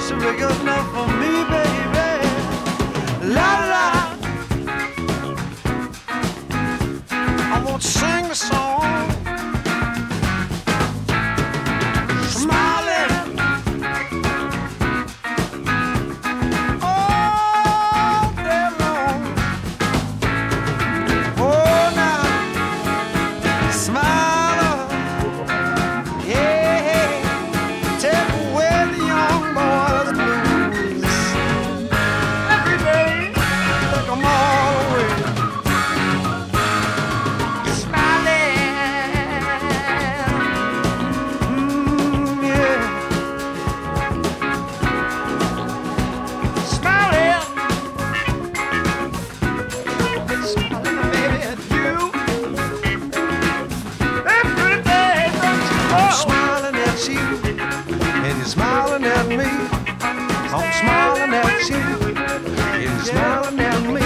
big enough for me, baby. La la. I won't sing a song. Smiling. All day long. Oh, now. Smile. Yeah. Take away the young boys blues. Every day. Take 'em all away. Smiling at me, I'm smiling at you, and you're smiling at me.